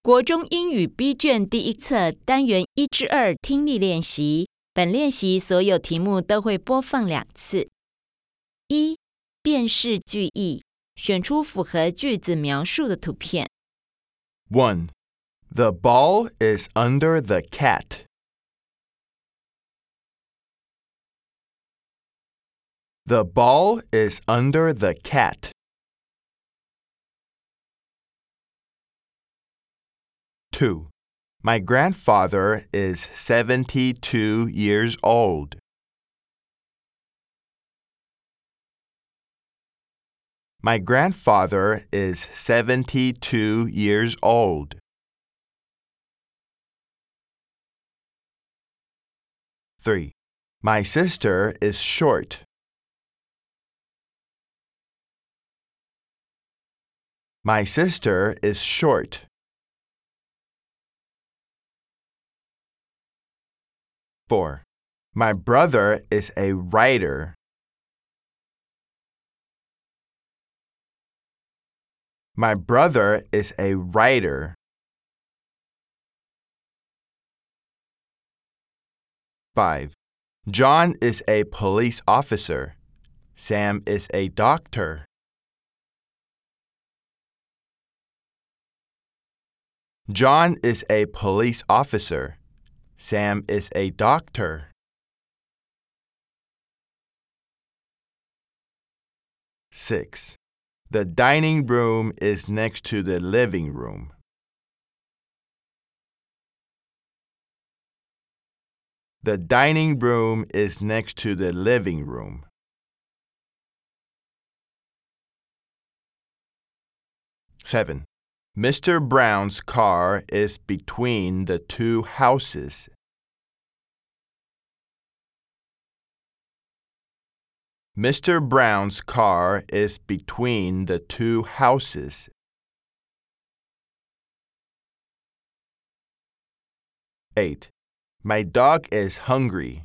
国中英语 B 卷第一册单元1至2听力练习，本练习所有题目都会播放2次。1. 辨识句意，选出符合句子描述的图片。 1. The ball is under the cat. The ball is under the cat. 2. My grandfather is 72 years old. My grandfather is 72 years old. 3. My sister is short. My sister is short. 4. My brother is a writer. My brother is a writer. 5. John is a police officer. Sam is a doctor. John is a police officer. Sam is a doctor. 6. The dining room is next to the living room. The dining room is next to the living room. 7. Mr. Brown's car is between the two houses. Mr. Brown's car is between the two houses. 8. My dog is hungry.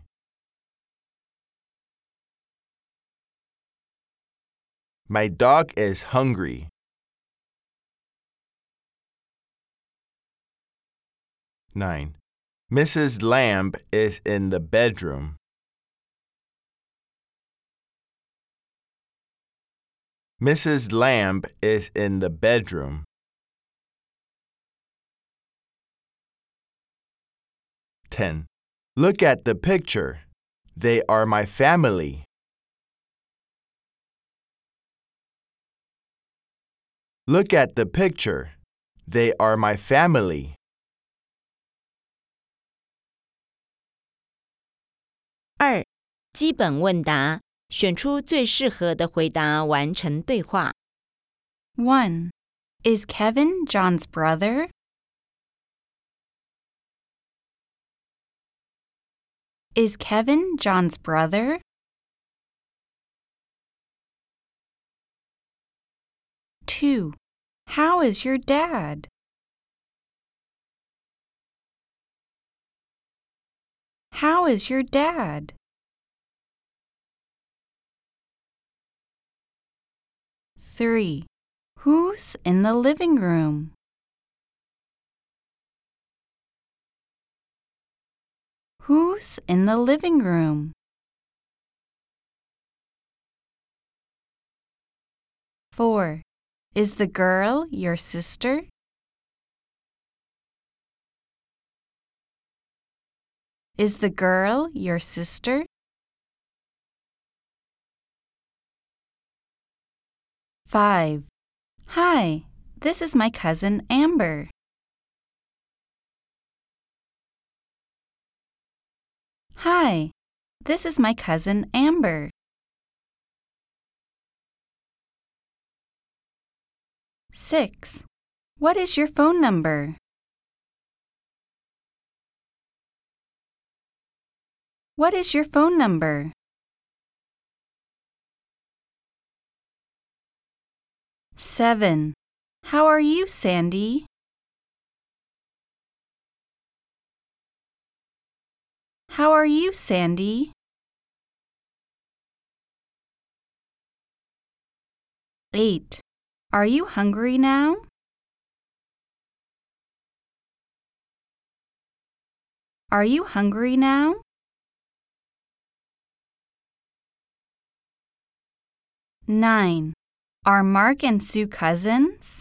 My dog is hungry. 9. Mrs. Lamb is in the bedroom. Mrs. Lamb is in the bedroom. 10. Look at the picture. They are my family. Look at the picture. They are my family. 2. 基本问答，选出最适合的回答，完成对话。 1. Is Kevin John's brother? Is Kevin John's brother? 2. How is your dad? How is your dad? 3. Who's in the living room? Who's in the living room? 4. Is the girl your sister? Is the girl your sister? 5. Hi, this is my cousin Amber. Hi, this is my cousin Amber. 6. What is your phone number? What is your phone number? 7. How are you, Sandy? How are you, Sandy? 8. Are you hungry now? Are you hungry now? Nine. Are Mark and Sue cousins?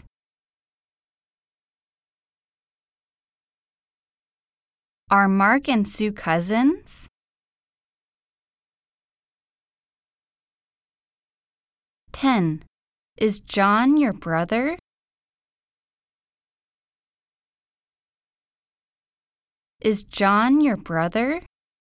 Are Mark and Sue cousins? 10. Is John your brother? Is John your brother?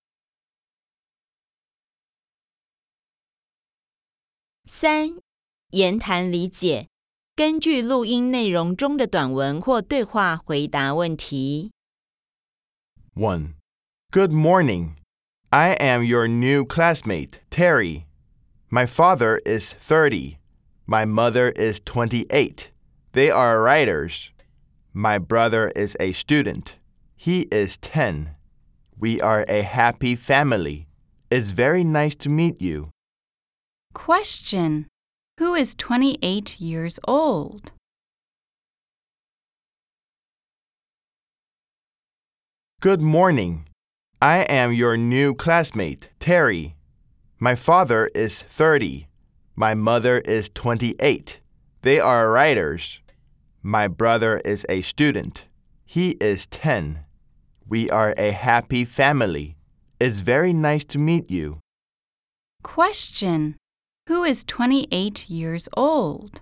3. 言谈理解，根据录音内容中的短文或对话回答问题。 1. Good morning. I am your new classmate, Terry. My father is 30. My mother is 28. They are writers. My brother is a student. He is 10. We are a happy family. It's very nice to meet you. Question. Who is 28 years old? Good morning. I am your new classmate, Terry. My father is 30. My mother is 28. They are writers. My brother is a student. He is 10. We are a happy family. It's very nice to meet you. Question. Who is 28 years old?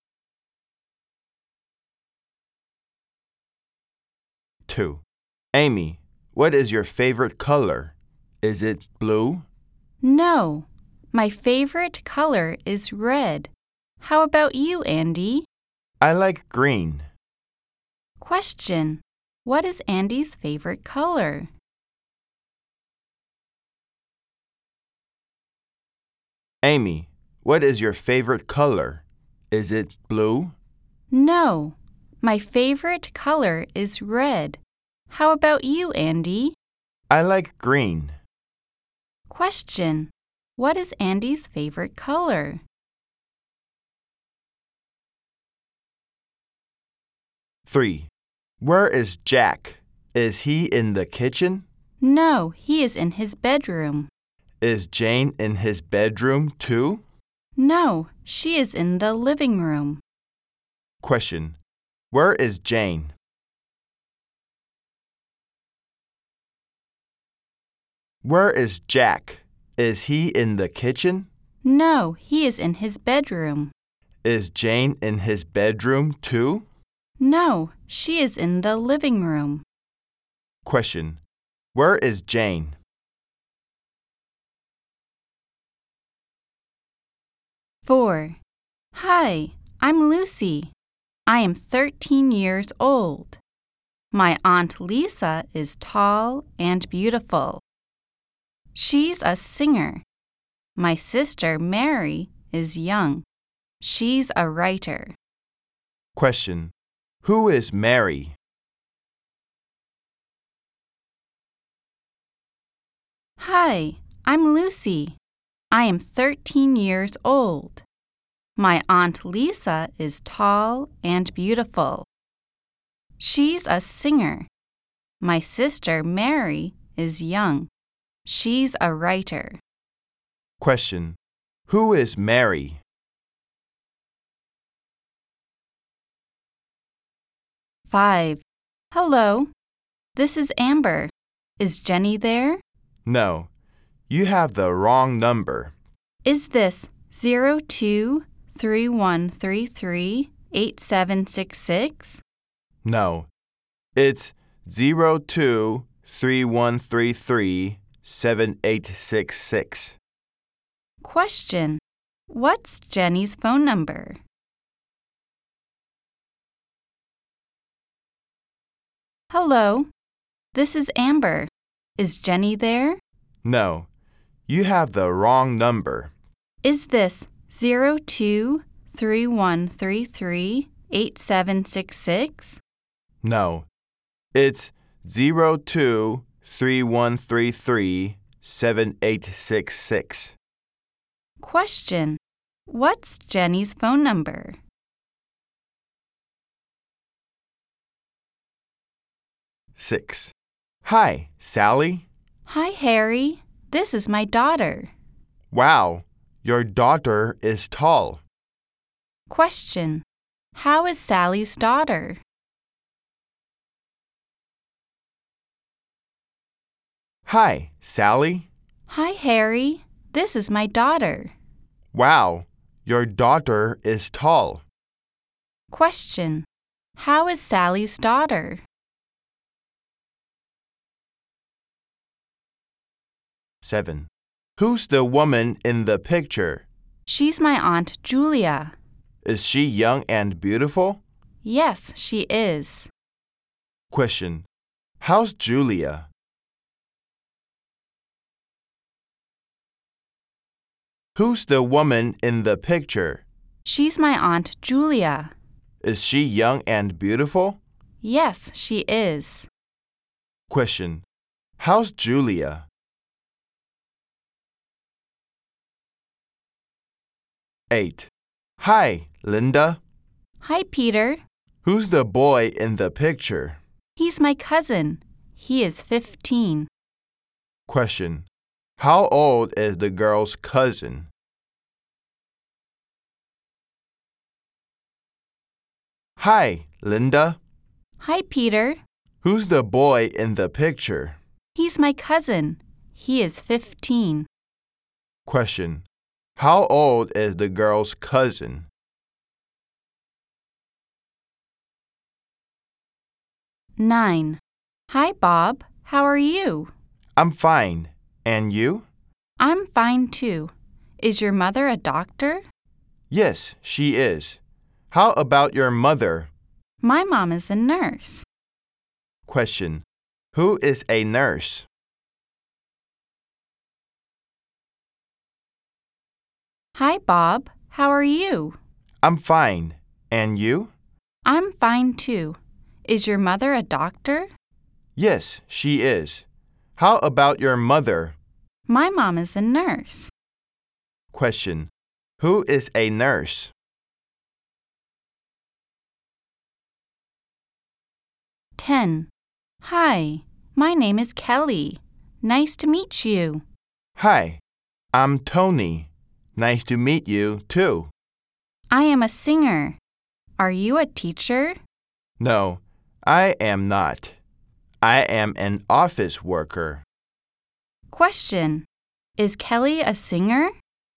Two. Amy, what is your favorite color? Is it blue? No. My favorite color is red. How about you, Andy? I like green. Question. What is Andy's favorite color? Amy, what is your favorite color? Is it blue? No. My favorite color is red. How about you, Andy? I like green. Question. What is Andy's favorite color? 3. Where is Jack? Is he in the kitchen? No, he is in his bedroom. Is Jane in his bedroom too? No, she is in the living room. Question. Where is Jane? Where is Jack? Is he in the kitchen? No, he is in his bedroom. Is Jane in his bedroom too? No, she is in the living room. Question. Where is Jane? Four. Hi, I'm Lucy. I am 13 years old. My Aunt Lisa is tall and beautiful. She's a singer. My sister Mary is young. She's a writer. Question. Who is Mary? Hi, I'm Lucy. I am 13 years old. My Aunt Lisa is tall and beautiful. She's a singer. My sister Mary is young. She's a writer. Question. Who is Mary? Five. Hello. This is Amber. Is Jenny there? No. You have the wrong number. Is this 02-3133-8766? No. It's 02-3133-7866. Question. What's Jenny's phone number? Hello. This is Amber. Is Jenny there? No. You have the wrong number. Is this 02-3133-8766? No. It's 02-3133-7866. Question. What's Jenny's phone number? 6. Hi, Sally. Hi, Harry. This is my daughter. Wow, your daughter is tall. Question. How is Sally's daughter? Hi, Sally. Hi, Harry. This is my daughter. Wow, your daughter is tall. Question. How is Sally's daughter? Seven. Who's the woman in the picture? She's my Aunt Julia. Is she young and beautiful? Yes, she is. Question. How's Julia? Who's the woman in the picture? She's my Aunt Julia. Is she young and beautiful? Yes, she is. Question. How's Julia? Eight. Hi, Linda. Hi, Peter. Who's the boy in the picture? He's my cousin. He is 15. Question. How old is the girl's cousin? Hi, Linda. Hi, Peter. Who's the boy in the picture? He's my cousin. He is 15. Question. How old is the girl's cousin? Nine. Hi, Bob. How are you? I'm fine. And you? I'm fine too. Is your mother a doctor? Yes, she is. How about your mother? My mom is a nurse. Question. Who is a nurse? Hi, Bob. How are you? I'm fine. And you? I'm fine too. Is your mother a doctor? Yes, she is. How about your mother? My mom is a nurse. Question. Who is a nurse? 10. Hi, my name is Kelly. Nice to meet you. Hi, I'm Tony. Nice to meet you, too. I am a singer. Are you a teacher? No, I am not. I am an office worker. Question. Is Kelly a singer?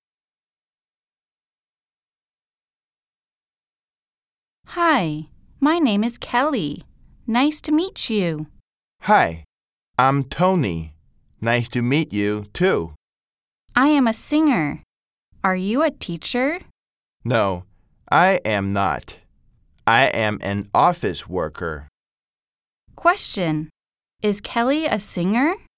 Hi, my name is Kelly. Nice to meet you. Hi, I'm Tony. Nice to meet you, too. I am a singer. Are you a teacher? No, I am not. I am an office worker. Question. Is Kelly a singer?